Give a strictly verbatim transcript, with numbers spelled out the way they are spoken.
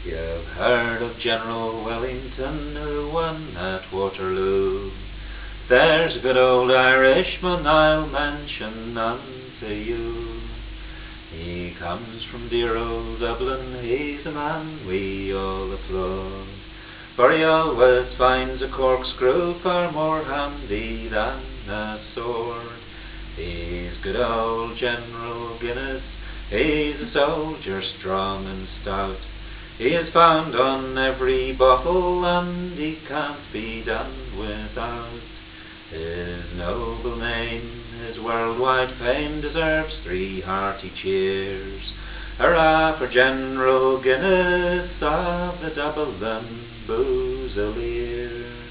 You've heard of General Wellington who won at Waterloo. There's a good old Irishman I'll mention unto you. He comes from dear old Dublin, he's a man we all applaud, for he always finds a corkscrew far more handy than a sword. He's good old General Guinness, he's a soldier strong and stout. He is found on every bottle and he can't be done without. His noble name, his worldwide fame deserves three hearty cheers. Hurrah for General Guinness of the Dublin Booziliers.